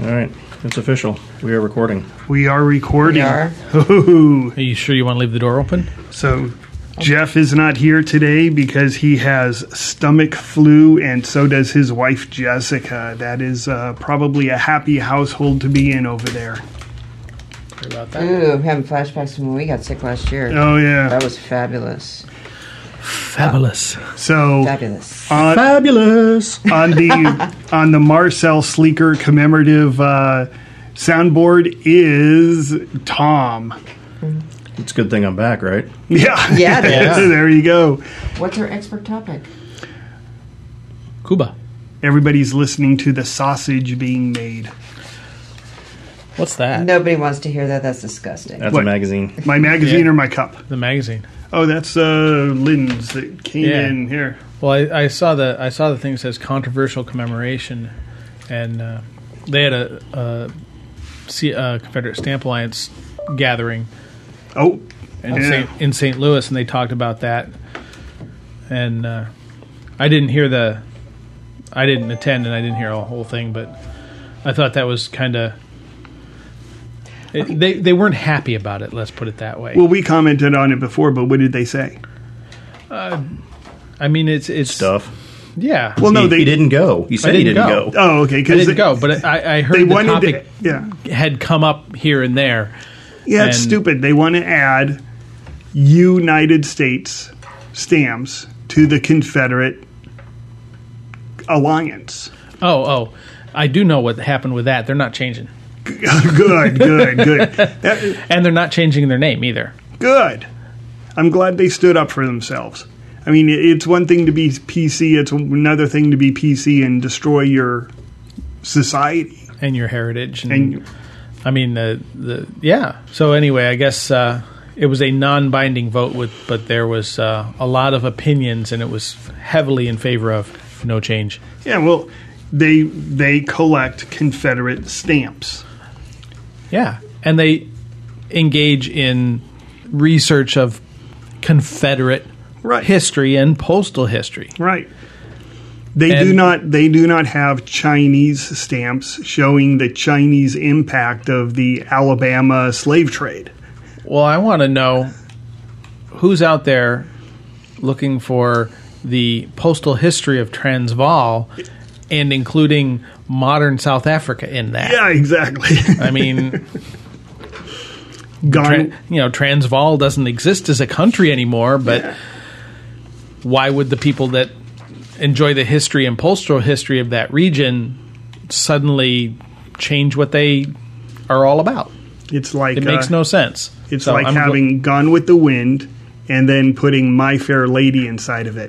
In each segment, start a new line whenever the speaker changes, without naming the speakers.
All right, it's official. We are recording.
We are recording.
We are.
Ooh.
Are you sure you want to leave the door open?
So Jeff is not here today because he has stomach flu, and so does his wife Jessica. That is probably a happy household to be in over there.
Sorry about that.
Ooh, I'm having flashbacks from when we got sick last year.
Oh yeah.
That was fabulous.
Fabulous.
So
Fabulous.
Fabulous.
on the Marcel Sleeker commemorative soundboard is Tom.
It's a good thing I'm back, right?
Yeah.
Yeah, it is.
There you go.
What's our expert topic?
Cuba.
Everybody's listening to the sausage being made.
What's that?
Nobody wants to hear that. That's disgusting.
That's
What?
a magazine.
My magazine
Yeah.
or my cup?
The magazine.
Oh, that's Lynn's that came
Yeah.
in here.
Well, I saw the thing that says controversial commemoration, and they had a Confederate Stamp Alliance gathering
Oh,
in St. Louis, and they talked about that. And I didn't attend, and I didn't hear the whole thing, but I thought that was kind of. They weren't happy about it. Let's put it that way.
Well, we commented on it before, but what did they say?
I mean, it's
Stuff.
Yeah.
Well, no,
he didn't go. He said he didn't go.
Oh, okay.
I didn't go, but I heard
they
the
wanted
topic had come up here and there.
Yeah, it's
and-
stupid. They want to add United States stamps to the Confederate Alliance.
Oh, I do know what happened with that. They're not changing.
Good.
And they're not changing their name either.
Good. I'm glad they stood up for themselves. I mean, it's one thing to be PC. It's another thing to be PC and destroy your society.
And your heritage.
And
I mean, yeah. So anyway, I guess it was a non-binding vote, but there was a lot of opinions, and it was heavily in favor of no change.
yeah, well, they collect Confederate stamps.
Yeah, and they engage in research of Confederate
Right.
history and postal history.
Right. They do not have Chinese stamps showing the Chinese impact of the Alabama slave trade.
Well, I want to know who's out there looking for the postal history of Transvaal and including modern South Africa in that.
Yeah, exactly.
I mean,
Gone.
Transvaal doesn't exist as a country anymore, but why would the people that enjoy the history and postal history of that region suddenly change what they are all about?
It's like
It makes no sense.
It's
So
like
I'm
having Gone with the Wind and then putting My Fair Lady inside of it.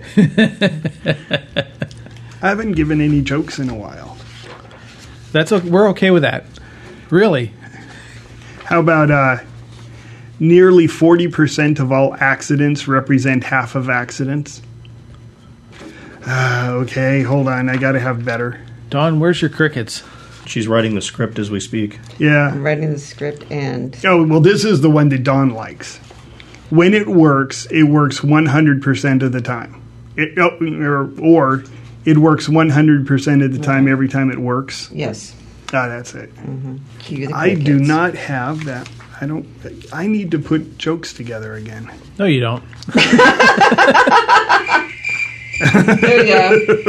I haven't given any jokes in a while.
We're okay with that. Really.
How about nearly 40% of all accidents represent half of accidents? Okay, hold on. I got to have better.
Dawn, where's your crickets?
She's writing the script as we speak.
Yeah.
I'm writing the script and
Oh, well, this is the one that Dawn likes. When it works 100% of the time. Or it works 100% of the time every time it works.
yes.
That's it.
Cue the
I do
crickets.
not have that. I need to put jokes together again.
No, you don't.
There you go.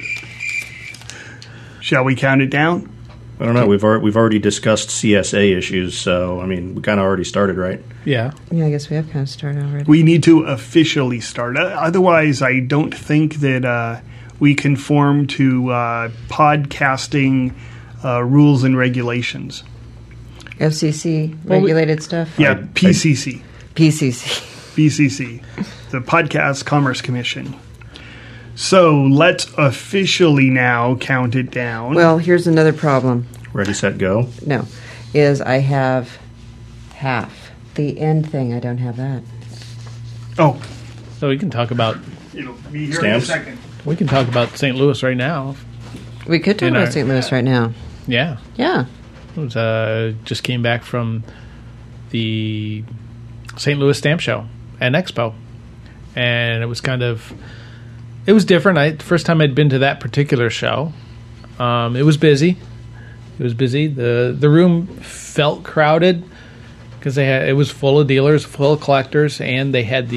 Shall we count it down?
I don't know. We've already discussed CSA issues, so I mean, we kind of already started, right?
Yeah.
Yeah, I guess we have kind of started already.
We need to officially start. Otherwise, I don't think that we conform to podcasting rules and regulations.
FCC regulated stuff.
Yeah, PCC.
PCC.
BCC, the Podcast Commerce Commission. So let's officially now count it down.
Well, here's another problem.
Ready, set, go.
No, is I have half the end thing. I don't have that.
oh,
So we can talk about
it'll be here
Stamps?
in a second.
St. Louis right now.
We could talk
In
about
our-
St. Louis right now.
Yeah.
Yeah.
It was, just came back from the St. Louis Stamp Show and Expo. And it was it was different. The first time I'd been to that particular show. It was busy. It was busy. The room felt crowded because it was full of dealers, full of collectors, and they had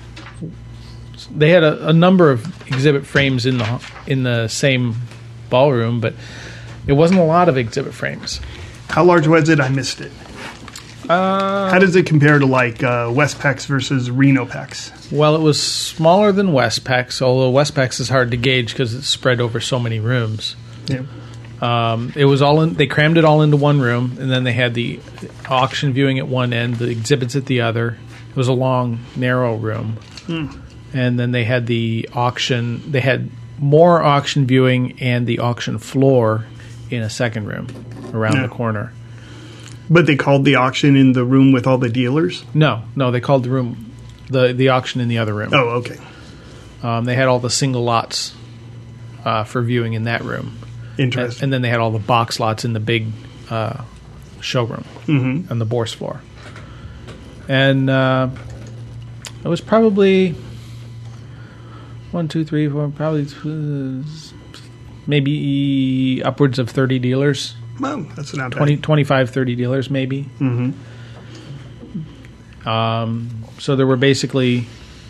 a number of exhibit frames in the same ballroom, but it wasn't a lot of exhibit frames.
How large was it? I missed it. How does it compare to like Westpex versus Renopex?
Well, it was smaller than Westpex, although Westpex is hard to gauge because it's spread over so many rooms.
Yeah.
It was all in. They crammed it all into one room, and then they had the auction viewing at one end, the exhibits at the other. It was a long, narrow room, and then they had the auction. They had more auction viewing and the auction floor in a second room around the corner.
But they called the auction in the room with all the dealers?
No, they called the room the auction in the other room.
Oh, okay.
They had all the single lots for viewing in that room.
Interesting.
And then they had all the box lots in the big showroom on the Bourse floor. And it was probably 1, 2, 3, 4, probably maybe upwards of 30 dealers.
Well, that's not bad.
25, 30 dealers maybe. So there were basically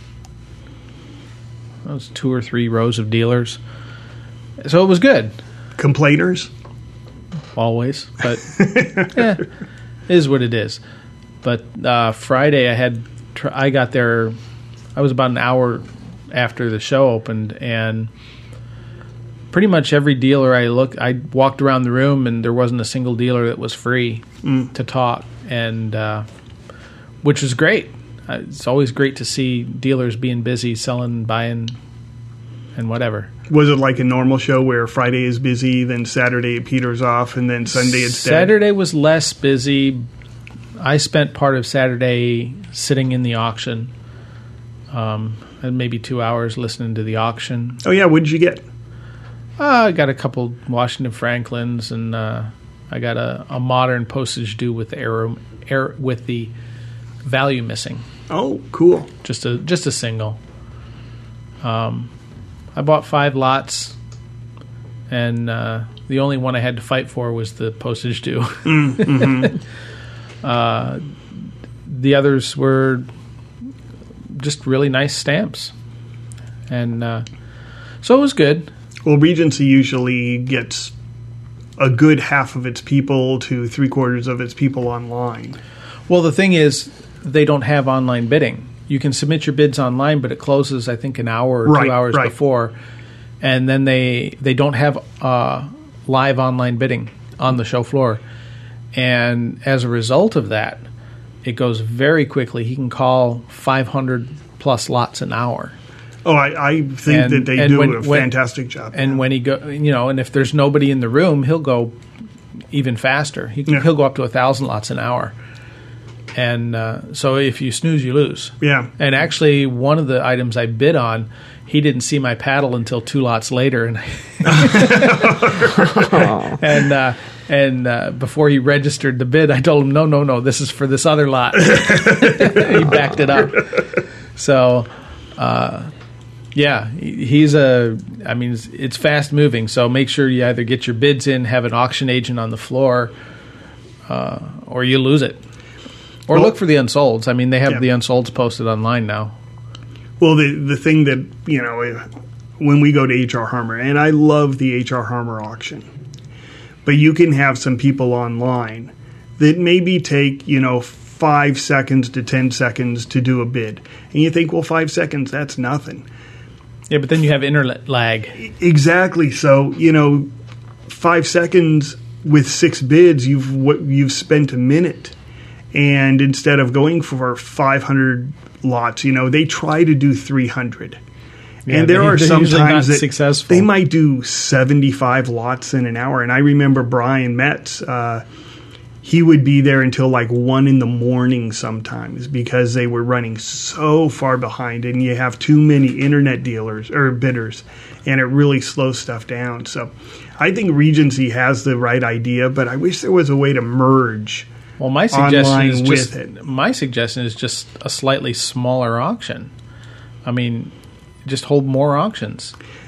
2 or 3 rows of dealers. So it was good.
Complainers?
Always, but it is what it is. But Friday I got there, I was about an hour after the show opened, and pretty much every dealer I walked around the room, and there wasn't a single dealer that was free to talk, and which was great. It's always great to see dealers being busy, selling, buying, and whatever.
Was it like a normal show where Friday is busy, then Saturday it peters off, and then Sunday it's dead?
Saturday was less busy. I spent part of Saturday sitting in the auction, and maybe 2 hours listening to the auction.
Oh, yeah. What did you get?
I got a couple Washington Franklins, and I got a modern postage due with with the value missing.
Oh, cool.
Just a single. I bought 5 lots, and the only one I had to fight for was the postage due. The others were just really nice stamps, and so it was good.
Well, Regency usually gets a good half of its people to 3/4 of its people online.
Well, the thing is, they don't have online bidding. You can submit your bids online, but it closes, I think, an hour or 2 hours before. And then they don't have live online bidding on the show floor. And as a result of that, it goes very quickly. He can call 500-plus lots an hour.
Oh, I think that they do a fantastic job.
And when he and if there's nobody in the room, he'll go even faster. He'll go up to 1,000 lots an hour. And so if you snooze, you lose. Yeah. And actually, one of the items I bid on, he didn't see my paddle until 2 lots later, and before he registered the bid, I told him, no, this is for this other lot. He backed it up. So, it's fast moving. So make sure you either get your bids in, have an auction agent on the floor, or you lose it. Or look for the unsolds. I mean, they have the unsolds posted online now.
Well, the thing that, when we go to H.R. Harmer, and I love the H.R. Harmer auction, but you can have some people online that maybe take, 5 seconds to 10 seconds to do a bid. And you think, well, 5 seconds, that's nothing.
Yeah, but then you have internet lag.
Exactly. So, 5 seconds with 6 bids, you've spent a minute. And instead of going for 500 lots, they try to do 300. Yeah, and there are some times that successful. They might do 75 lots in an hour. And I remember Brian Metz, he would be there until like 1 a.m. sometimes because they were running so far behind. And you have too many internet dealers or bidders, and it really slows stuff down. So I think Regency has the right idea, but I wish there was a way to merge.
Well, my suggestion is just a slightly smaller auction. I mean, just hold more auctions.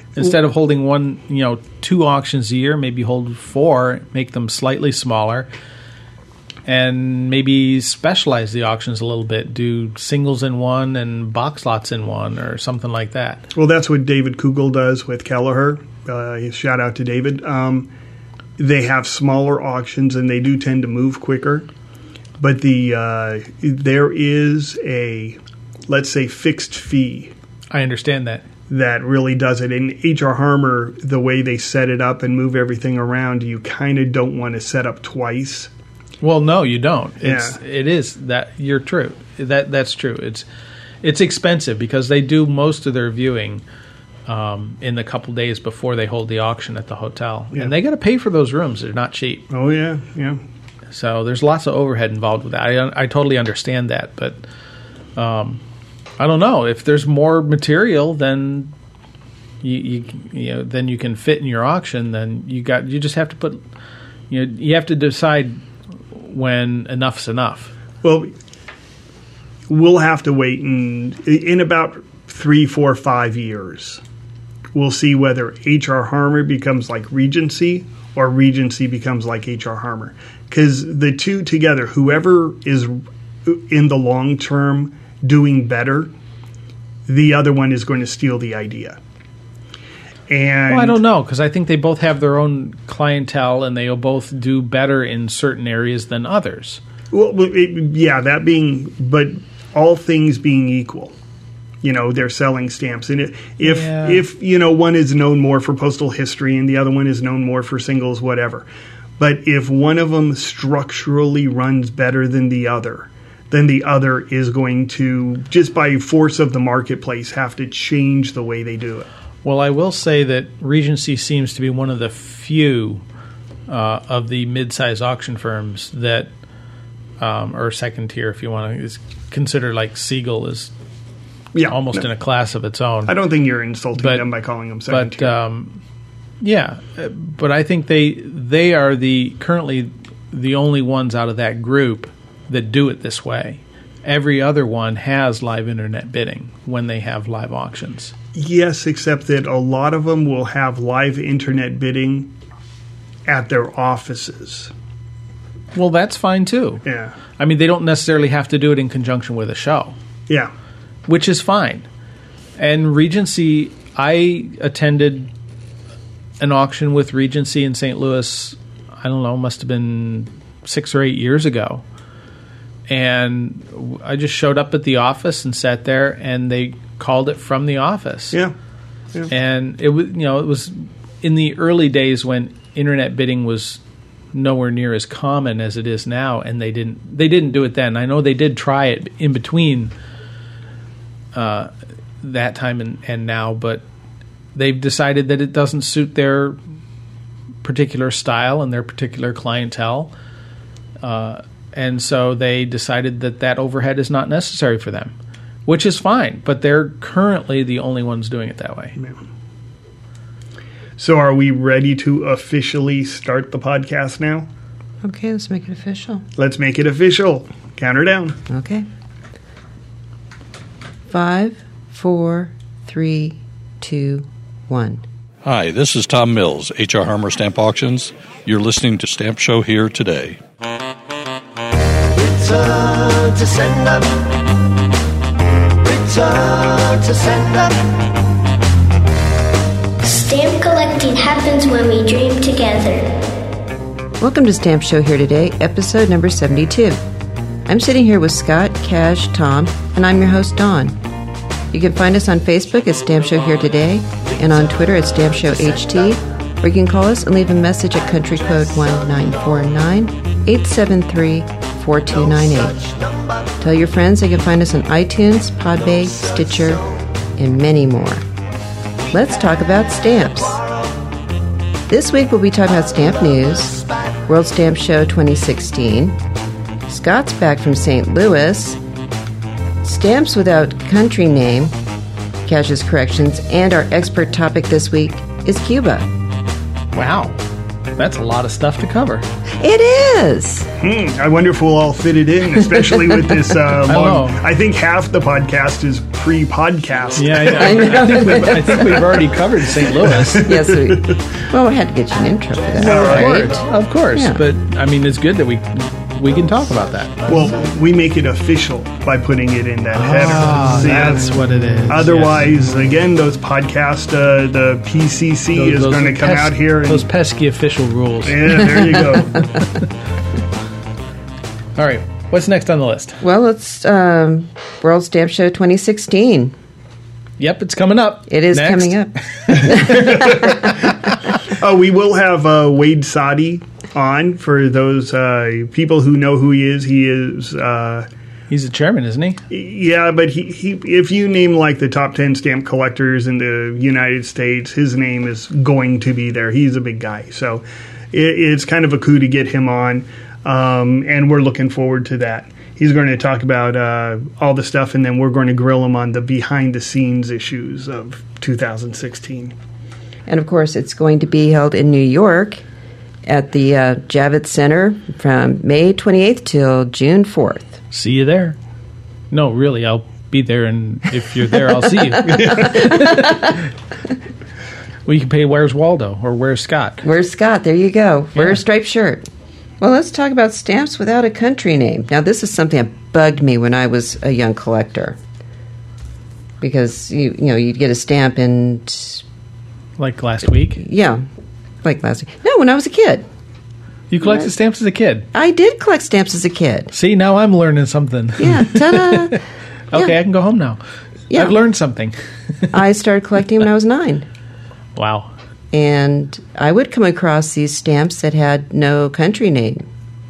Instead of holding 2 auctions a year, maybe hold 4, make them slightly smaller, and maybe specialize the auctions a little bit. Do singles in one and box lots in one, or something like that.
Well, that's what David Kugel does with Kelleher. Shout out to David. They have smaller auctions, and they do tend to move quicker. But there is a, let's say, fixed fee.
I understand that.
That really does it. In H.R. Harmer, the way they set it up and move everything around, you kind of don't want to set up twice.
Well, no, you don't.
Yeah.
It is that you're true. That's true. It's expensive because they do most of their viewing in the couple days before they hold the auction at the hotel, and they got to pay for those rooms. They're not cheap.
Oh yeah.
So there's lots of overhead involved with that. I totally understand that, but I don't know if there's more material than then you can fit in your auction. Then you just have to put you have to decide when enough's enough.
Well, we'll have to wait in about 3, 4, 5 years. We'll see whether H.R. Harmer becomes like Regency or Regency becomes like H.R. Harmer. Because the two together, whoever is in the long term doing better, the other one is going to steal the idea. And
I don't know, because I think they both have their own clientele and they'll both do better in certain areas than others.
Well, but all things being equal, they're selling stamps. And if one is known more for postal history and the other one is known more for singles, whatever. But if one of them structurally runs better than the other, then the other is going to, just by force of the marketplace, have to change the way they do it.
Well, I will say that Regency seems to be one of the few of the mid-size auction firms that, or second tier, if you want to, is considered like Siegel is almost in a class of its own.
I don't think you're insulting them by calling them second tier.
But I think they are currently the only ones out of that group that do it this way. Every other one has live internet bidding when they have live auctions.
Yes, except that a lot of them will have live internet bidding at their offices.
Well, that's fine too.
Yeah.
I mean, they don't necessarily have to do it in conjunction with a show.
Yeah.
Which is fine. And Regency, I attended an auction with Regency in St. Louis, I don't know, must have been 6 or 8 years ago. And I just showed up at the office and sat there, and they called it from the office.
Yeah.
And it was in the early days when internet bidding was nowhere near as common as it is now, and they didn't do it then. I know they did try it in between that time and now, but they've decided that it doesn't suit their particular style and their particular clientele. And so they decided that overhead is not necessary for them, which is fine. But they're currently the only ones doing it that way.
Yeah. So are we ready to officially start the podcast now?
Okay, let's make it official.
Let's make it official. Count her down.
Okay. 5, 4, 3, 2, 1.
Hi, this is Tom Mills, H.R. Harmer Stamp Auctions. You're listening to Stamp Show Here Today.
Return to sender. Return to sender.
Stamp collecting happens when we dream together.
Welcome to Stamp Show Here Today, episode number 72. I'm sitting here with Scott, Cash, Tom, and I'm your host, Dawn. You can find us on Facebook at Stamp Show Here Today and on Twitter at Stamp Show HT, or you can call us and leave a message at country code 1949-873-4298. Tell your friends they can find us on iTunes, Podbay, Stitcher, and many more. Let's talk about stamps. This week we'll be talking about stamp news, World Stamp Show 2016, Scott's back from St. Louis, stamps without country name, Cash's corrections, and our expert topic this week is Cuba.
Wow, that's a lot of stuff to cover.
It is.
I wonder if we'll all fit it in, especially with this long.
know.
I think half the podcast is pre-podcast.
Yeah, I think we've already covered St. Louis.
Yes, well, we had to get you an intro for that. right?
Of course.
Yeah.
But I mean, it's good that we can talk about that.
Well, we make it official by putting it in that header. See,
That's what it is.
Otherwise, again, those podcast, the PCC is going to come out here.
Those pesky official rules.
Yeah, there you go.
All right. What's next on the list?
Well, it's World Stamp Show 2016.
Yep, it's coming up.
It is
Next.
coming up.
We will have Wade Sadi on for those people who know who he is. He is,
He's the chairman, isn't he?
yeah, but he if you name like the top 10 stamp collectors in the United States, his name is going to be there. He's a big guy, so it's kind of a coup to get him on, and we're looking forward to that. He's going to talk about all the stuff, and then we're going to grill him on the behind-the-scenes issues of 2016.
And of course, it's going to be held in New York at the Javits Center from May 28th till June 4th.
See you there. No, really, I'll be there, and if you're there, I'll see you. Well, you can pay Where's Waldo or Where's Scott?
Where's Scott? There you go. Wear a striped shirt. Well, let's talk about stamps without a country name. Now, this is something that bugged me when I was a young collector. Because, you'd get a stamp and...
Like last week?
Yeah, like last week. No, when I was a kid.
You collected stamps as a kid?
I did collect stamps as a kid.
See, now I'm learning something.
Yeah, ta-da!
Okay,
Yeah.
I can go home now.
Yeah.
I've learned something.
I started collecting when I was 9.
Wow.
And I would come across these stamps that had no country name.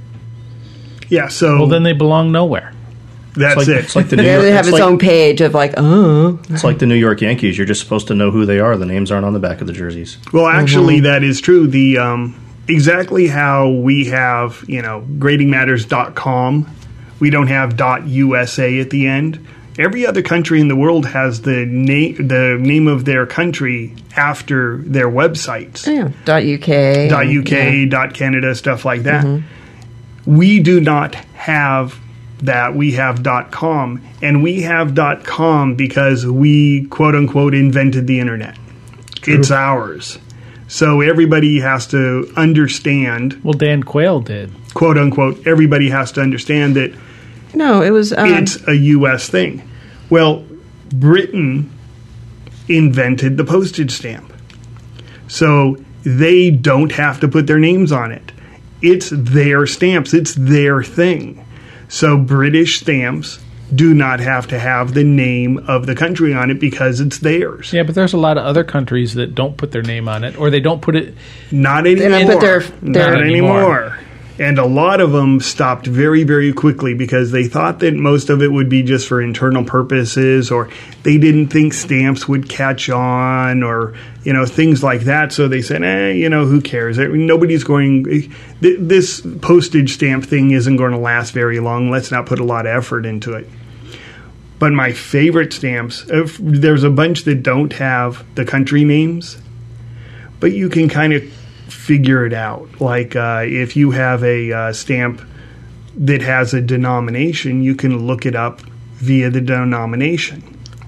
Yeah, so
Well, then they belong nowhere.
that's
It's like
it.
the New
They
York,
have
it's
its
like,
own page of like,
it's like the New York Yankees. You're just supposed to know who they are. The names aren't on the back of the jerseys.
Well, actually, that is true. The exactly how we have, gradingmatters.com, we don't have .usa at the end. Every other country in the world has the name of their country after their websites.
.uk.
.uk, .canada, stuff like that. We do not have that. We have .com, and we have .com because we, quote unquote, invented the internet. It's ours. So everybody has to understand,
Well, Dan Quayle did.
quote unquote, everybody has to understand that
No, it was...
it's a U.S. thing. Well, Britain invented the postage stamp. So they don't have to put their names on it. It's their stamps. It's their thing. So British stamps do not have to have the name of the country on it because it's theirs.
Yeah, but there's a lot of other countries that don't put their name on it, or they don't put it...
Not anymore.
don't put their-
Not
anymore.
anymore. And a lot of them stopped very, very quickly because they thought that most of it would be just for internal purposes, or they didn't think stamps would catch on, or things like that. So they said, who cares? Nobody's going. This postage stamp thing isn't going to last very long. Let's not put a lot of effort into it. But my favorite stamps, there's a bunch that don't have the country names, but you can kind of figure it out. Like if you have a stamp that has a denomination, you can look it up via the denomination.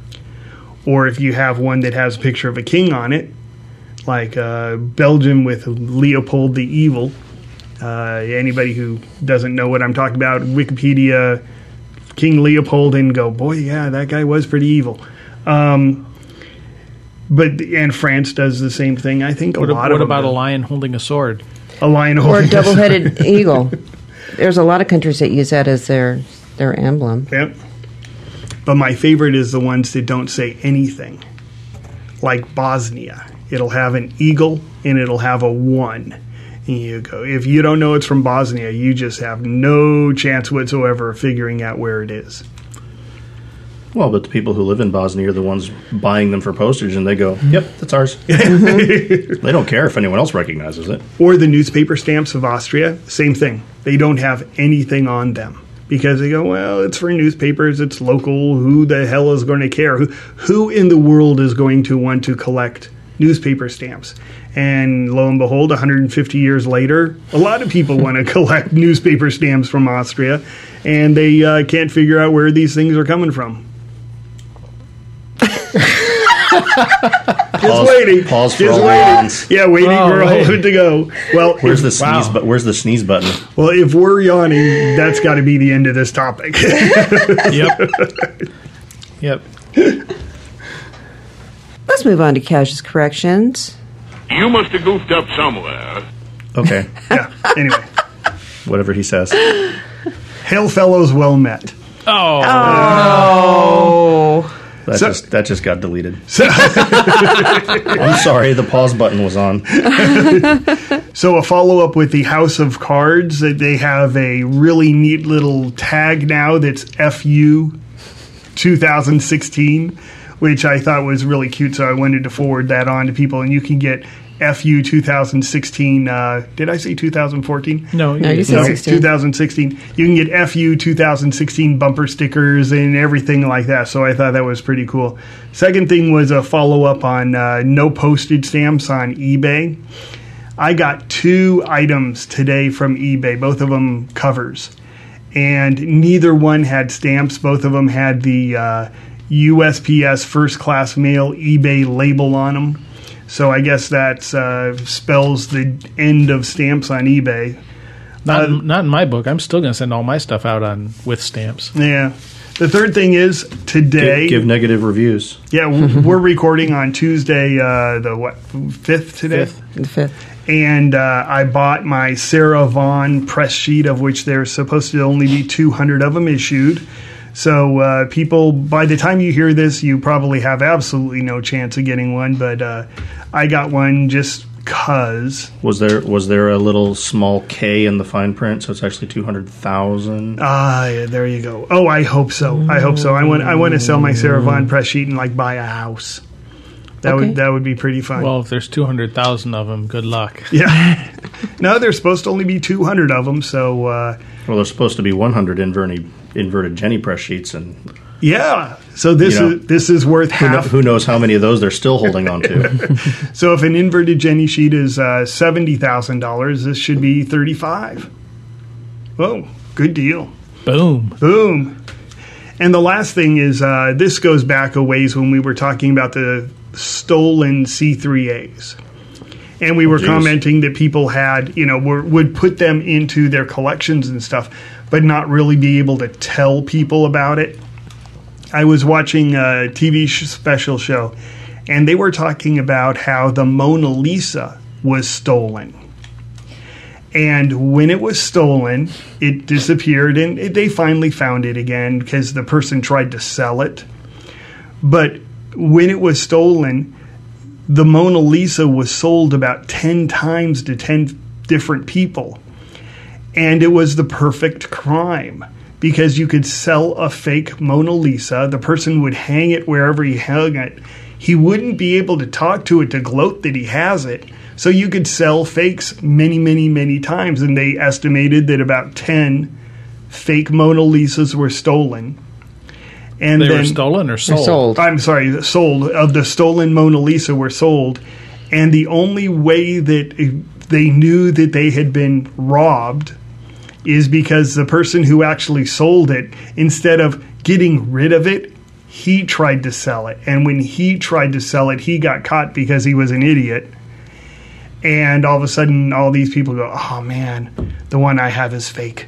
Or if you have one that has a picture of a king on it, like Belgium with Leopold the Evil. Anybody who doesn't know what I'm talking about, Wikipedia, King Leopold, and go, boy, yeah, that guy was pretty evil. And France does the same thing. I think
What
lot of them
about
do.
a lion holding a sword?
A lion
or a
holding
double-headed eagle. There's a lot of countries that use that as their emblem.
Yep. But my favorite is the ones that don't say anything. Like Bosnia. It'll have an eagle and it'll have a 1. And you go, if you don't know it's from Bosnia, you just have no chance whatsoever of figuring out where it is.
Well, but the people who live in Bosnia are the ones buying them for postage, and they go, yep, that's ours. They don't care if anyone else recognizes it.
Or the newspaper stamps of Austria, same thing. They don't have anything on them. Because they go, well, it's for newspapers, it's local, who the hell is going to care? Who in the world is going to want to collect newspaper stamps. And lo and behold, 150 years later, a lot of people want to collect newspaper stamps from Austria, and they can't figure out where these things are coming from. Just waiting.
Pause for
Just
all
waiting.
yawns.
Yeah, waiting for all
wait.
of it to go. Well,
Where's the sneeze? Where's the sneeze button?
well, if we're yawning, that's got to be the end of this topic.
Yep.
Let's move on to Cash's corrections.
You must have goofed up somewhere.
Okay,
Yeah. Anyway,
whatever he says.
hail fellows, well met.
Oh.
That just got deleted. I'm sorry, the pause button was on.
So a follow-up with the House of Cards, that they have a really neat little tag now that's FU 2016, which I thought was really cute, so I wanted to forward that on to people, and you can get FU 2016, did I say 2014?
No,
you said 16.
2016. You can get FU 2016 bumper stickers and everything like that, so I thought that was pretty cool. Second thing was a follow-up on no postage stamps on eBay. I got 2 items today from eBay, both of them covers, and neither one had stamps. Both of them had the USPS First Class Mail eBay label on them. So I guess that spells the end of stamps on eBay.
Not in my book. I'm still going to send all my stuff out with stamps.
Yeah. The third thing is today.
Give negative reviews.
Yeah, we're recording on Tuesday, the 5th today?
The 5th.
And I bought my Sarah Vaughan press sheet, of which there's supposed to only be 200 of them issued. So people, by the time you hear this, you probably have absolutely no chance of getting one. But I got one just because.
Was there a little small K in the fine print? So it's actually 200,000.
Yeah, there you go. Oh, I hope so. I hope so. I want to sell my Sarah Vaughan press sheet and buy a house. That would be pretty fun.
Well, if there's 200,000 of them, good luck.
Yeah. No, there's supposed to only be 200 of them. So.
Well, there's supposed to be 100 inverted Jenny press sheets, and
yeah. So this is worth half.
who knows how many of those they're still holding on to.
So if an inverted Jenny sheet is $70,000, this should be $35,000. Whoa, good deal.
Boom.
Boom. And the last thing is this goes back a ways when we were talking about the stolen C3As. And we were commenting that people had, would put them into their collections and stuff, but not really be able to tell people about it. I was watching a TV special show, and they were talking about how the Mona Lisa was stolen. And when it was stolen, it disappeared, and they finally found it again because the person tried to sell it. But when it was stolen, the Mona Lisa was sold about 10 times to 10 different people. And it was the perfect crime because you could sell a fake Mona Lisa. The person would hang it wherever he hung it. He wouldn't be able to talk to it to gloat that he has it. So you could sell fakes many, many, many times. And they estimated that about 10 fake Mona Lisas were stolen. And
They
then,
were stolen or sold?
Sold.
I'm sorry, sold. Of the stolen Mona Lisa were sold. And the only way that they knew that they had been robbed is because the person who actually sold it, instead of getting rid of it, he tried to sell it. And when he tried to sell it, he got caught because he was an idiot. And all of a sudden, all these people go, oh man, the one I have is fake.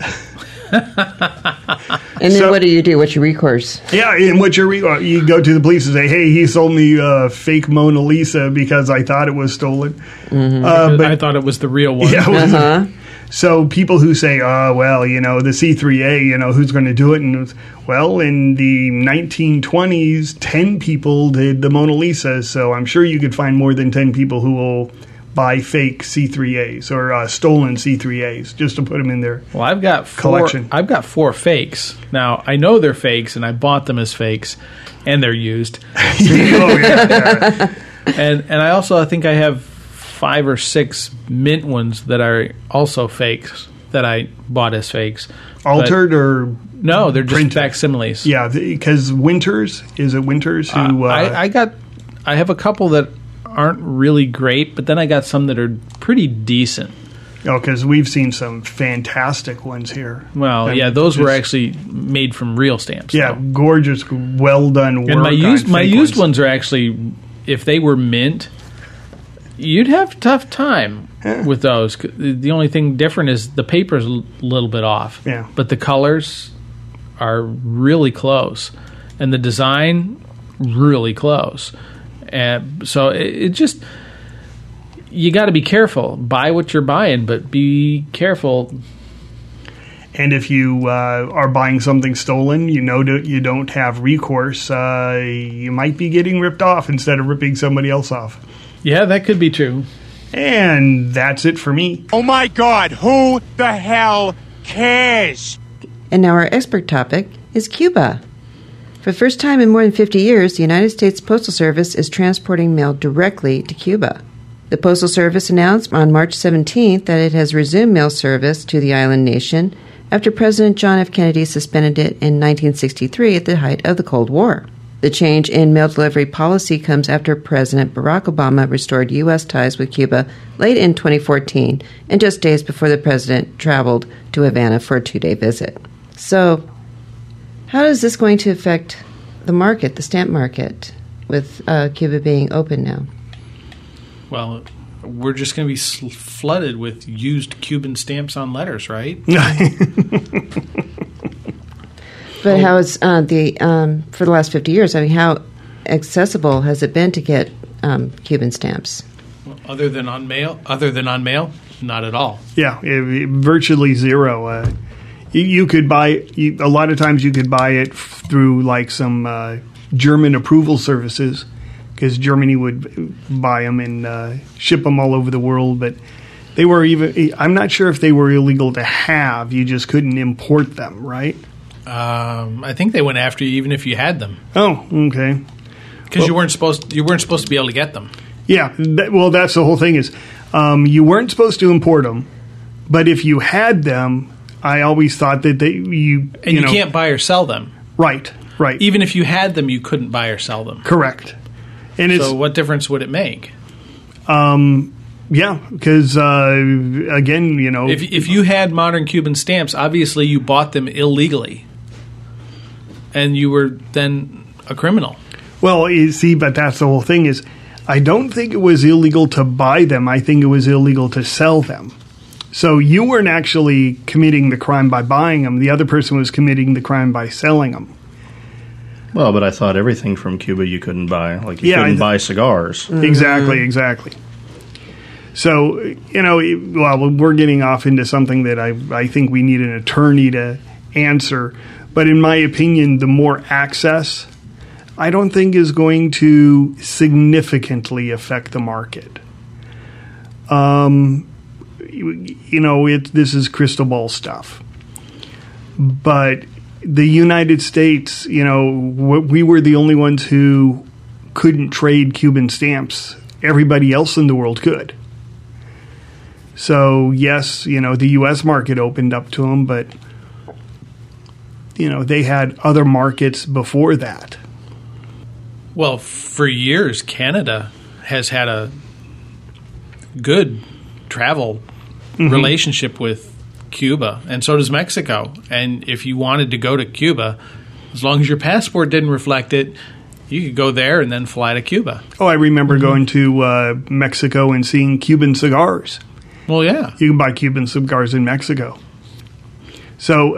And then what do you do? What's your recourse?
Yeah, and what you go to the police and say, hey, he sold me a fake Mona Lisa because I thought it was stolen.
But I thought it was the real one.
Yeah, so people who say, the C3A, who's going to do it? And well, in the 1920s, 10 people did the Mona Lisa, so I'm sure you could find more than 10 people who will buy fake C3As or stolen C3As just to put them in their
Well, I've got
collection.
I've got 4 fakes. Now, I know they're fakes, and I bought them as fakes, and they're used.
Oh, yeah.
And I also, I think I have 5 or 6 mint ones that are also fakes that I bought as fakes.
Altered or
No, they're just
printed?
facsimiles.
Yeah, because Winters, is it Winters who...
I have a couple that aren't really great, but then I got some that are pretty decent.
Oh, because we've seen some fantastic ones here.
Well,
And
yeah, those were
just-
actually made from real stamps.
Yeah,
though.
gorgeous, well done work.
And my
on fake
used ones are actually, if they were mint, you'd have a tough time with those. The only thing different is the paper's a little bit off.
Yeah.
But the colors are really close. And the design, really close. And so it just... You got to be careful. Buy what you're buying, but be careful.
And if you are buying something stolen, you know that you don't have recourse. You might be getting ripped off instead of ripping somebody else off.
Yeah, that could be true.
And that's it for me.
Oh my God, who the hell cares?
And now our expert topic is Cuba. For the first time in more than 50 years, the United States Postal Service is transporting mail directly to Cuba. The Postal Service announced on March 17th that it has resumed mail service to the island nation after President John F. Kennedy suspended it in 1963 at the height of the Cold War. The change in mail delivery policy comes after President Barack Obama restored U.S. ties with Cuba late in 2014 and just days before the president traveled to Havana for a 2-day visit. So, how is this going to affect the market, the stamp market, with Cuba being open now?
Well, we're just going to be flooded with used Cuban stamps on letters, right?
But how is for the last 50 years? I mean, how accessible has it been to get Cuban stamps?
Well, other than on mail, not at all.
Yeah, virtually zero. You could buy a lot of times. You could buy it through like some German approval services, because Germany would buy them and ship them all over the world. But they were I'm not sure if they were illegal to have. You just couldn't import them, right?
I think they went after you even if you had them.
Oh, okay.
Because you weren't supposed to be able to get them.
Yeah. That's the whole thing is you weren't supposed to import them, but if you had them, I always thought that you
can't buy or sell them.
Right.
Even if you had them, you couldn't buy or sell them.
Correct. And
so what difference would it make?
Yeah, because again,
if you had modern Cuban stamps, obviously you bought them illegally, and you were then a criminal.
Well, you see, but that's the whole thing is, I don't think it was illegal to buy them. I think it was illegal to sell them. So you weren't actually committing the crime by buying them. The other person was committing the crime by selling them.
Well, but I thought everything from Cuba you couldn't buy. Like you couldn't buy cigars.
Exactly. So, we're getting off into something that I think we need an attorney to answer. But in my opinion, the more access, I don't think is going to significantly affect the market. This is crystal ball stuff. But the United States, we were the only ones who couldn't trade Cuban stamps. Everybody else in the world could. So, yes, the U.S. market opened up to them, but, they had other markets before that.
Well, for years, Canada has had a good travel relationship with Cuba, and so does Mexico. And if you wanted to go to Cuba, as long as your passport didn't reflect it, you could go there and then fly to Cuba.
Oh, I remember going to Mexico and seeing Cuban cigars.
Well, yeah.
You can buy Cuban cigars in Mexico. So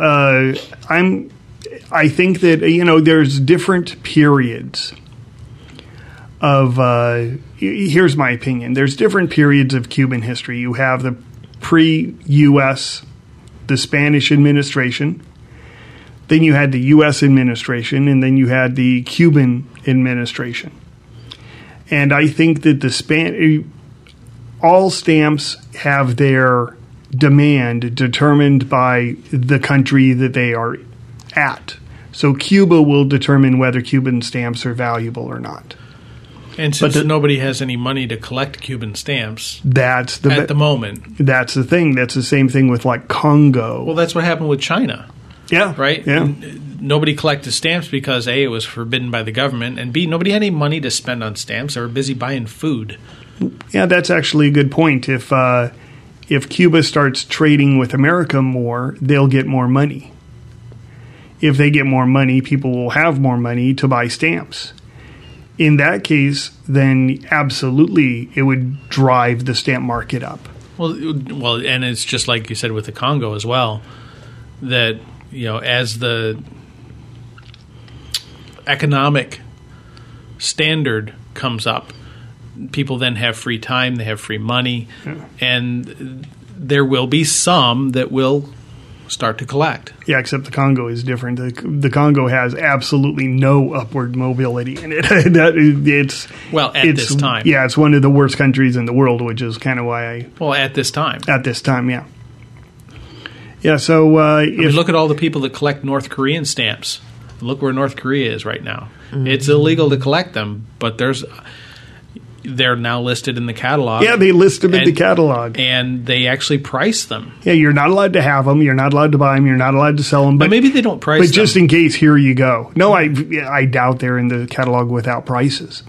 I think that, there's different periods of, here's my opinion. There's different periods of Cuban history. You have the pre-U.S., the Spanish administration. Then you had the U.S. administration, and then you had the Cuban administration. And I think that all stamps have their demand determined by the country that they are at. So Cuba will determine whether Cuban stamps are valuable or not.
And since nobody has any money to collect Cuban stamps
at
the moment.
That's the thing. That's the same thing with like Congo.
Well, that's what happened with China.
Yeah.
Right?
Yeah.
Nobody collected stamps because A, it was forbidden by the government, and B, nobody had any money to spend on stamps. They were busy buying food.
Yeah, that's actually a good point. If Cuba starts trading with America more, they'll get more money. If they get more money, people will have more money to buy stamps. In that case, then absolutely it would drive the stamp market up.
Well, and it's just like you said with the Congo as well, that, as the economic standard comes up, people then have free time, they have free money, and there will be some that will start to collect.
Yeah, except the Congo is different. The Congo has absolutely no upward mobility in it.
This time.
Yeah, it's one of the worst countries in the world, which is kind of why
at this time.
At this time, yeah. Yeah, so
look at all the people that collect North Korean stamps. Look where North Korea is right now. Mm-hmm. It's illegal to collect them, but they're now listed in the catalog.
Yeah, they list them in the catalog.
And they actually price them.
Yeah, you're not allowed to have them. You're not allowed to buy them. You're not allowed to sell them.
But maybe they don't price them.
But just in case, here you go. No, I doubt they're in the catalog without prices.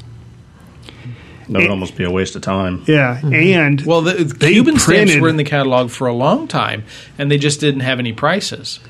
That would almost be a waste of time.
Yeah, and
the Cuban stamps were in the catalog for a long time, and they just didn't have any prices.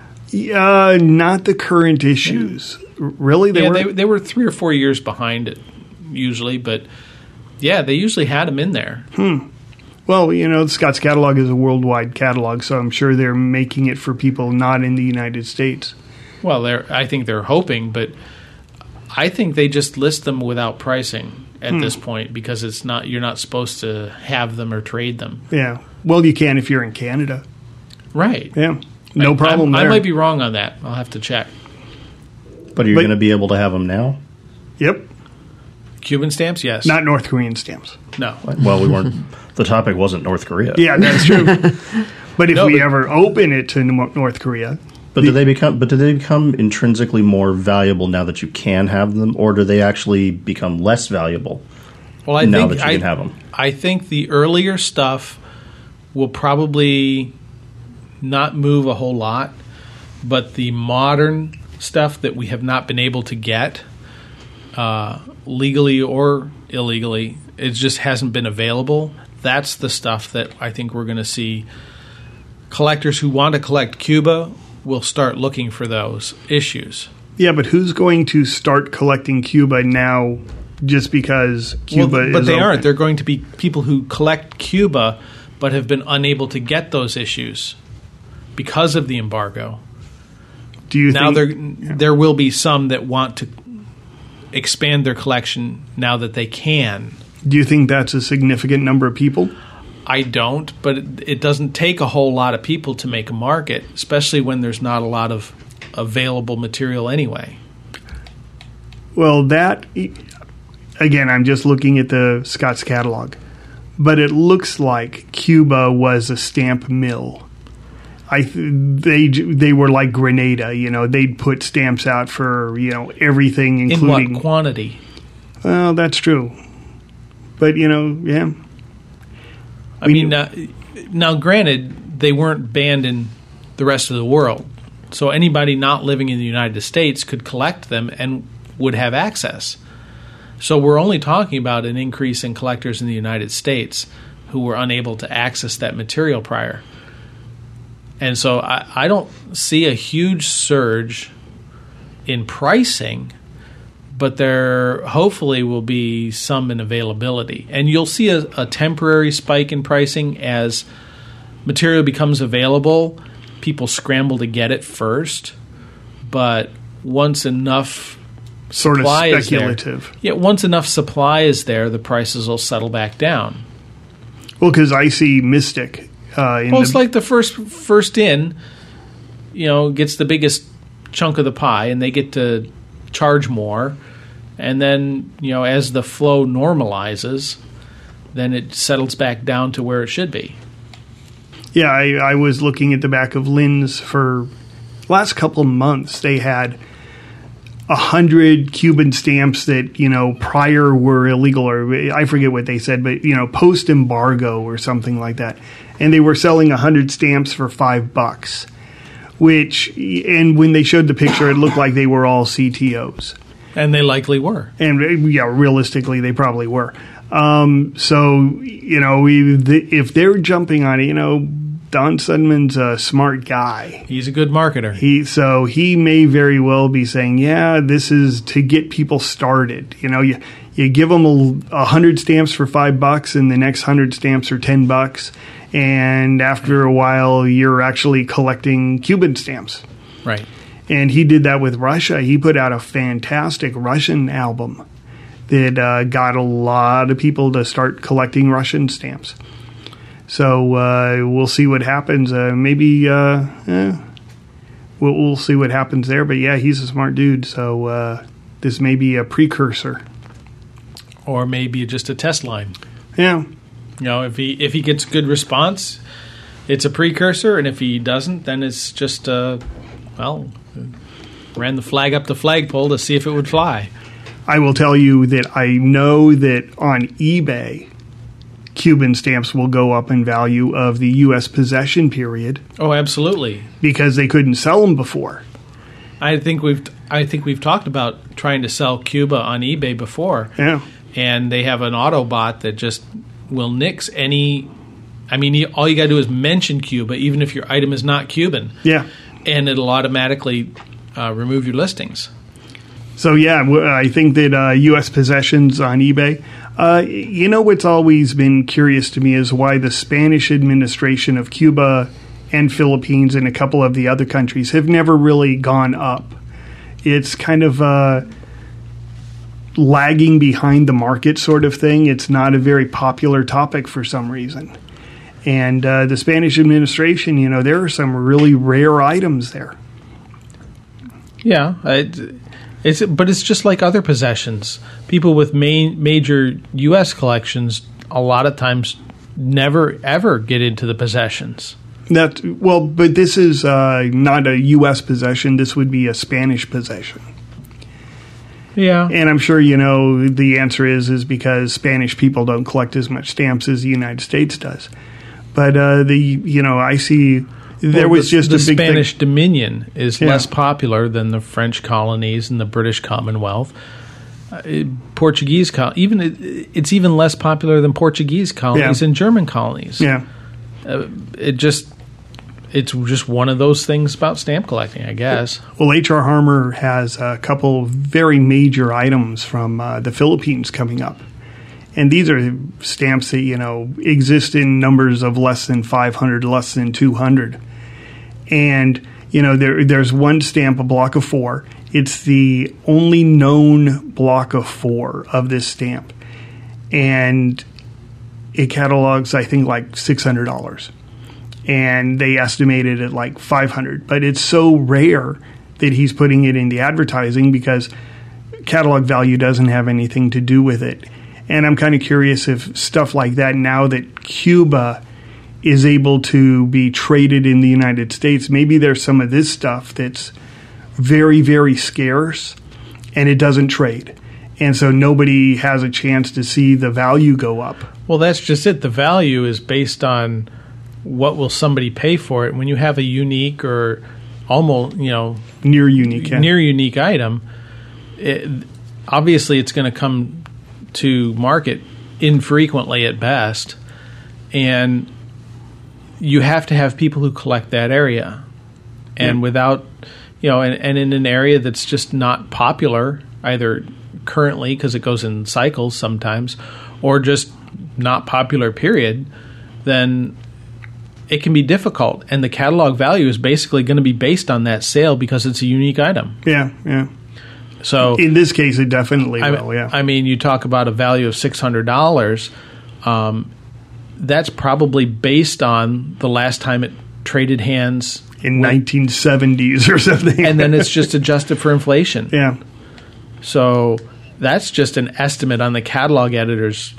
Not the current issues. Really?
They were 3 or 4 years behind it, usually, but yeah, they usually had them in there.
Well, the Scott's catalog is a worldwide catalog, so I'm sure they're making it for people not in the United States.
Well, I think they're hoping, but I think they just list them without pricing at this point because you're not supposed to have them or trade them.
Yeah. Well, you can if you're in Canada.
Right.
Yeah. No problem there.
I might be wrong on that. I'll have to check.
But are you going to be able to have them now?
Yep.
Cuban stamps, yes.
Not North Korean stamps.
No.
Well, we weren't. The topic wasn't North Korea.
Yeah, that's true. But if we ever open it to North Korea,
do they become intrinsically more valuable now that you can have them, or do they actually become less valuable?
Well,
that you can have them.
I think the earlier stuff will probably not move a whole lot, but the modern stuff that we have not been able to get legally or illegally, it just hasn't been available. That's the stuff that I think we're going to see. Collectors who want to collect Cuba will start looking for those issues.
Yeah, but who's going to start collecting Cuba now just because Cuba is
But they
open?
aren't. They're going to be people who collect Cuba but have been unable to get those issues because of the embargo.
Do you
now
think
there will be some that want to expand their collection now that they can?
Do you think that's a significant number of people?
I don't, but it doesn't take a whole lot of people to make a market, especially when there's not a lot of available material anyway.
Well, again, I'm just looking at the Scott's catalog, but it looks like Cuba was a stamp mill. They were like Grenada, they'd put stamps out for everything, including
in what quantity?
Well, that's true, but yeah.
I mean, now granted, they weren't banned in the rest of the world, so anybody not living in the United States could collect them and would have access. So we're only talking about an increase in collectors in the United States who were unable to access that material prior. And so I don't see a huge surge in pricing, but there hopefully will be some in availability. And you'll see a temporary spike in pricing as material becomes available. People scramble to get it first, but once enough
sort of
supply
speculative.
Is there, once enough supply is there, the prices will settle back down.
Well, because I see Mystic.
It's like the first in, gets the biggest chunk of the pie, and they get to charge more. And then, as the flow normalizes, then it settles back down to where it should be.
Yeah, I was looking at the back of Lynn's for the last couple of months. They had 100 Cuban stamps that, prior were illegal, or I forget what they said, but, post-embargo or something like that. And they were selling 100 stamps for $5. and when they showed the picture, it looked like they were all CTOs.
And they likely were.
And realistically, they probably were. So, if they're jumping on it, Don Sudman's a smart guy.
He's a good marketer.
He may very well be saying, yeah, this is to get people started. You give them 100 stamps for $5 and the next 100 stamps are $10. And after a while, you're actually collecting Cuban stamps.
Right.
And he did that with Russia. He put out a fantastic Russian album that got a lot of people to start collecting Russian stamps. So we'll see what happens. We'll see what happens there. But yeah, he's a smart dude. So this may be a precursor,
or maybe just a test line.
Yeah.
If he gets good response, it's a precursor, and if he doesn't, then it's just ran the flag up the flagpole to see if it would fly.
I will tell you that I know that on eBay, Cuban stamps will go up in value of the U.S. possession period.
Oh, absolutely.
Because they couldn't sell them before.
I think we've talked about trying to sell Cuba on eBay before.
Yeah.
And they have an Autobot that just will nix any. I mean, all you got to do is mention Cuba, even if your item is not Cuban.
Yeah.
And it'll automatically remove your listings.
So, yeah, I think that U.S. possessions on eBay. What's always been curious to me is why the Spanish administration of Cuba and Philippines and a couple of the other countries have never really gone up. It's kind of lagging behind the market sort of thing. It's not a very popular topic for some reason. And the Spanish administration, there are some really rare items there.
Yeah, but it's just like other possessions. People with major U.S. collections a lot of times never, ever get into the possessions.
But this is not a U.S. possession. This would be a Spanish possession.
Yeah.
And I'm sure the answer is because Spanish people don't collect as much stamps as the United States does. But I see there was just
the
a big
Spanish
thing.
Dominion is less popular than the French colonies and the British Commonwealth. Portuguese it's even less popular than Portuguese colonies and German colonies.
Yeah.
It's just one of those things about stamp collecting, I guess.
Well, H.R. Harmer has a couple very major items from the Philippines coming up. And these are stamps that, exist in numbers of less than 500, less than 200. And, there's one stamp, a block of 4. It's the only known block of 4 of this stamp. And it catalogs, I think, like $600. And they estimate it at like $500. But it's so rare that he's putting it in the advertising because catalog value doesn't have anything to do with it. And I'm kind of curious if stuff like that, now that Cuba is able to be traded in the United States, maybe there's some of this stuff that's very, very scarce and it doesn't trade. And so nobody has a chance to see the value go up.
Well, that's just it. The value is based on what will somebody pay for it. When you have a unique or almost,
near unique
item, obviously it's going to come to market infrequently at best, and you have to have people who collect that area. And without, and in an area that's just not popular, either currently because it goes in cycles sometimes, or just not popular, period, then it can be difficult. And the catalog value is basically going to be based on that sale because it's a unique item.
Yeah, yeah.
So
in this case, it definitely will, yeah.
I mean, you talk about a value of $600. That's probably based on the last time it traded hands.
In 1970s or something.
And then it's just adjusted for inflation.
Yeah.
So that's just an estimate on the catalog editors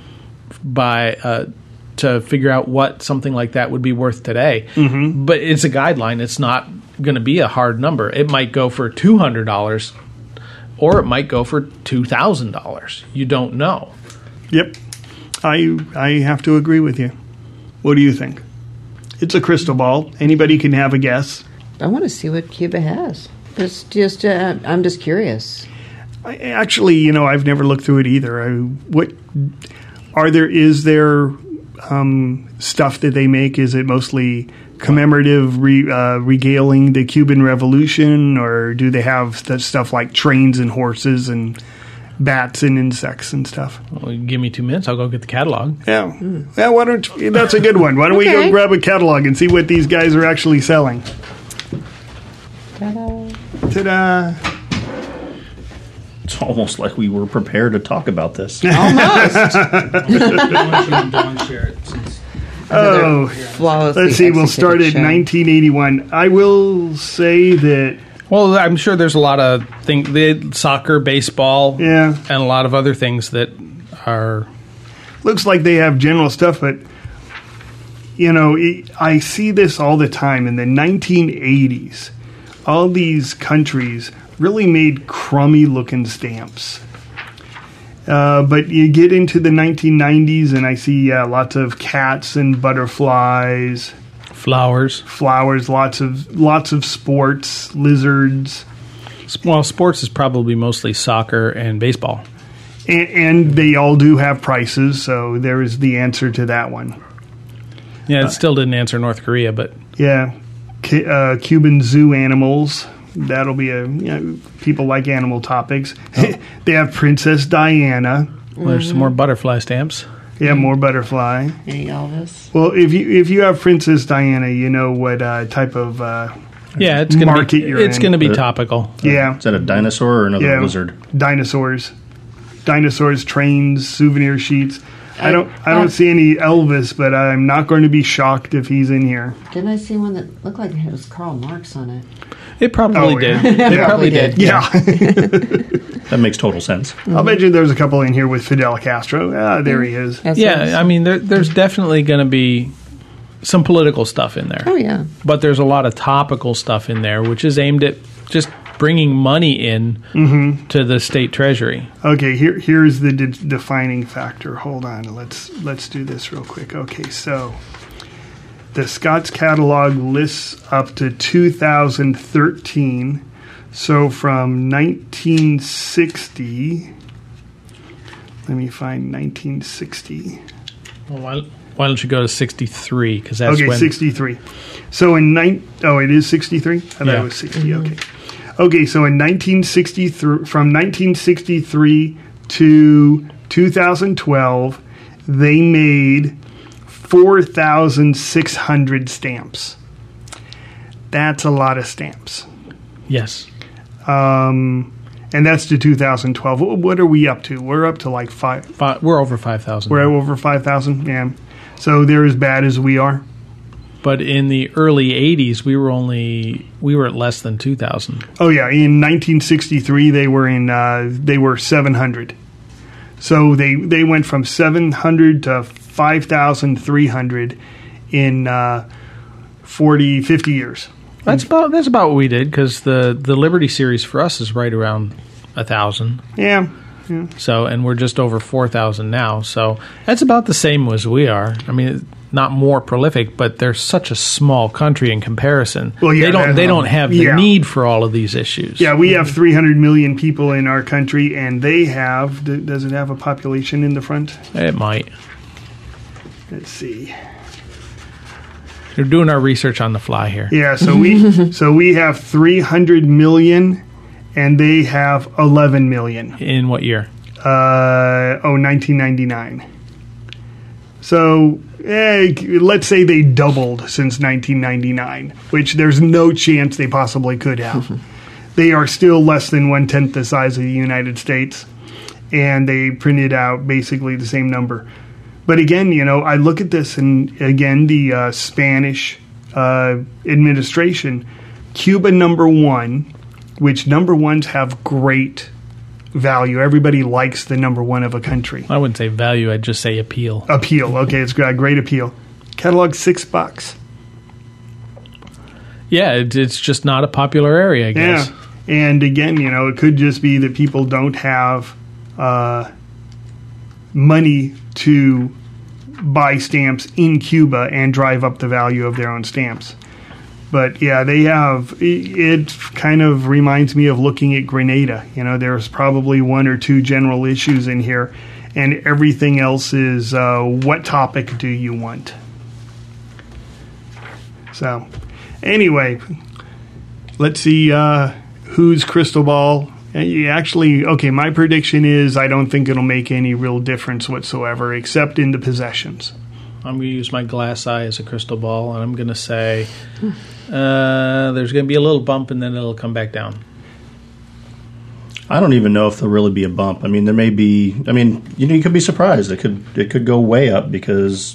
to figure out what something like that would be worth today. Mm-hmm. But it's a guideline. It's not going to be a hard number. It might go for $200 or it might go for $2,000. You don't know.
Yep. I have to agree with you. What do you think? It's a crystal ball. Anybody can have a guess.
want to see what Cuba has. It's just I'm just curious.
Actually, I've never looked through it either. Is there stuff that they make? Is it mostly commemorative regaling the Cuban Revolution, or do they have stuff like trains and horses and bats and insects and stuff?
Well, give me 2 minutes. I'll go get the catalog.
Yeah. Yeah. Why don't? That's a good one. Why don't we go grab a catalog and see what these guys are actually selling?
Ta-da.
Ta-da!
It's almost like we were prepared to talk about this.
Almost. Flawlessly
let's see. We'll start at
executed show.
1981. I will say that.
Well, I'm sure there's a lot of things, soccer, baseball,
Yeah.
and a lot of other things that are...
Looks like they have general stuff, but, I see this all the time. In the 1980s, all these countries really made crummy-looking stamps. But you get into the 1990s, and I see lots of cats and butterflies,
Flowers,
lots of sports, lizards.
Well, sports is probably mostly soccer and baseball.
And they all do have prices, so there is the answer to that one.
Yeah, it still didn't answer North Korea, but...
Yeah, Cuban zoo animals. That'll be people like animal topics. Oh. They have Princess Diana.
Well, there's some more butterfly stamps.
Yeah, more butterfly.
Any Elvis?
Well, if you have Princess Diana, you know what type of
it's going
market
to be
you're
it's
in.
going to be topical.
Yeah,
Is that a dinosaur or another lizard?
Dinosaurs, trains, souvenir sheets. I don't see any Elvis, but I'm not going to be shocked if he's in here.
Didn't I see one that looked like it was Karl Marx on it?
It probably did. It probably did.
Yeah.
That makes total sense.
I'll bet you there's a couple in here with Fidel Castro. There he is.
That's
Yeah,
nice.
I mean, there's definitely going to be some political stuff in there.
Oh, yeah.
But there's a lot of topical stuff in there, which is aimed at just bringing money in to the state treasury.
Okay, here's the defining factor. Hold on, let's do this real quick. Okay, so the Scott's catalog lists up to 2013. So from 1960, let me find 1960.
Well, why don't you go to 63? Because that's
Okay,
when
63. So it is 63? I thought it was 60. Okay. Okay, so in 1963, from 1963 to 2012, they made 4,600 stamps. That's a lot of stamps.
Yes.
And that's to 2012. What are we up to? We're up to like
We're over 5,000.
We're over 5,000? Yeah. So they're as bad as we are?
But in the early 80s, we were at less than 2,000.
Oh yeah, in 1963 they were 700. So they went from 700 to 5,300 in 50 years.
That's about what we did, because the Liberty series for us is right around 1,000.
Yeah.
So, and we're just over 4,000 now. So that's about the same as we are. I mean, not more prolific, but they're such a small country in comparison.
Well, yeah,
they don't have the need for all of these issues.
Yeah, we have 300 million people in our country, and they have. Does it have a population in the front?
It might.
Let's see.
We're doing our research on the fly here.
Yeah, so we have 300 million, and they have 11 million.
In what year?
1999. So let's say they doubled since 1999, which there's no chance they possibly could have. They are still less than 1/10 the size of the United States, and they printed out basically the same number. But again, I look at this, and again, the Spanish administration, Cuba #1, which number ones have great value. Everybody likes the number one of a country.
I wouldn't say value, I'd just say appeal.
Appeal. Okay, it's got great appeal. Catalog $6.
Yeah, it's just not a popular area, I guess.
Yeah. And again, it could just be that people don't have money to buy stamps in Cuba and drive up the value of their own stamps. But yeah, they have. It kind of reminds me of looking at Grenada. There's probably one or two general issues in here, and everything else is what topic do you want? So, anyway, let's see whose crystal ball. Okay, my prediction is I don't think it'll make any real difference whatsoever, except in the possessions.
I'm going to use my glass eye as a crystal ball, and I'm going to say there's going to be a little bump, and then it'll come back down.
I don't even know if there'll really be a bump. I mean, there may be. I mean, you could be surprised. It could go way up because,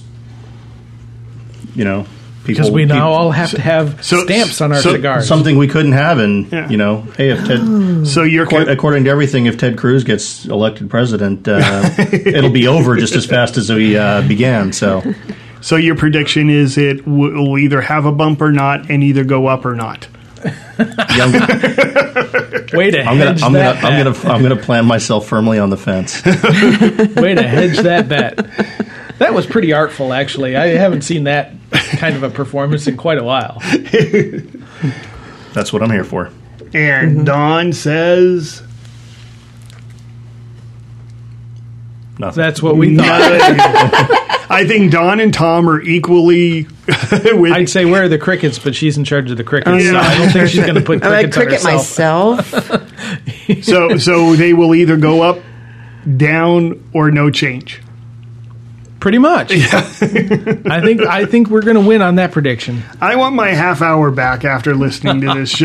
because we now all have to have stamps on our cigars.
Something we couldn't have, and hey, if Ted.
So you're
according to everything, if Ted Cruz gets elected president, it'll be over just as fast as we began. So
your prediction is it will either have a bump or not, and either go up or not.
Way to hedge that bet.
I'm gonna plant myself firmly on the fence.
Way to hedge that bet. That was pretty artful, actually. I haven't seen that kind of a performance in quite a while.
That's what I'm here for.
And Don says
nothing.
That's what we thought.
I think Don and Tom are equally.
I'd say where are the crickets, but she's in charge of the crickets, so I don't think she's going to put crickets on herself.
myself.
So they will either go up, down, or no change.
Pretty much. Yeah. I think we're going to win on that prediction.
I want my half hour back after listening to this show.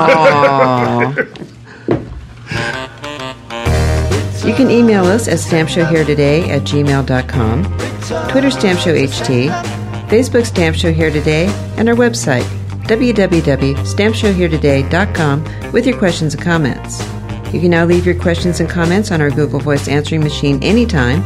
You can email us at stampshowheretoday@gmail.com, Twitter StampShowHT, Facebook Stamp Show Here Today, and our website, www.stampshowheretoday.com, with your questions and comments. You can now leave your questions and comments on our Google Voice answering machine anytime,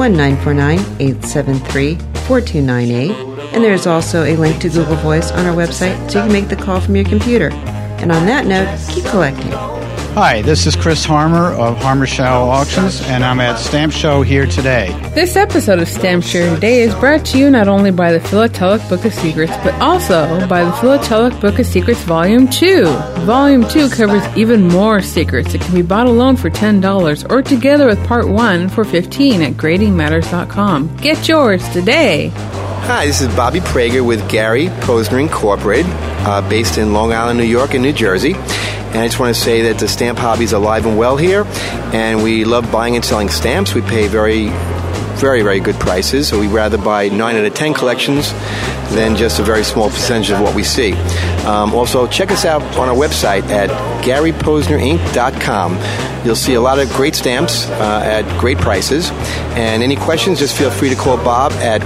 1-949-873-4298, and there is also a link to Google Voice on our website so you can make the call from your computer. And on that note, keep collecting.
Hi, this is Chris Harmer of Harmer Show Auctions, and I'm at Stamp Show Here Today.
This episode of Stamp Show Today is brought to you not only by the Philatelic Book of Secrets, but also by the Philatelic Book of Secrets Volume 2. Volume 2 covers even more secrets. It can be bought alone for $10 or together with Part 1 for $15 at gradingmatters.com. Get yours today.
Hi, this is Bobby Prager with Gary Posner Incorporated, based in Long Island, New York, and New Jersey. And I just want to say that the stamp hobby is alive and well here, and we love buying and selling stamps. We pay very, very, very good prices, so we'd rather buy 9 out of 10 collections than just a very small percentage of what we see. Also, check us out on our website at GaryPosnerInc.com. You'll see a lot of great stamps at great prices. And any questions, just feel free to call Bob at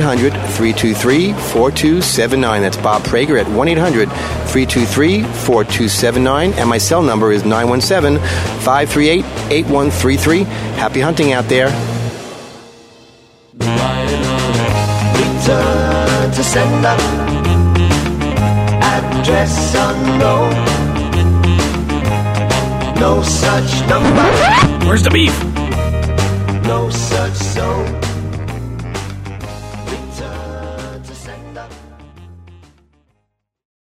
1-800-323-4279. That's Bob Prager at 1-800-323-4279. And my cell number is 917-538-8133. Happy hunting out there.
Return to sender. Address unknown. No such number.
Where's the beef?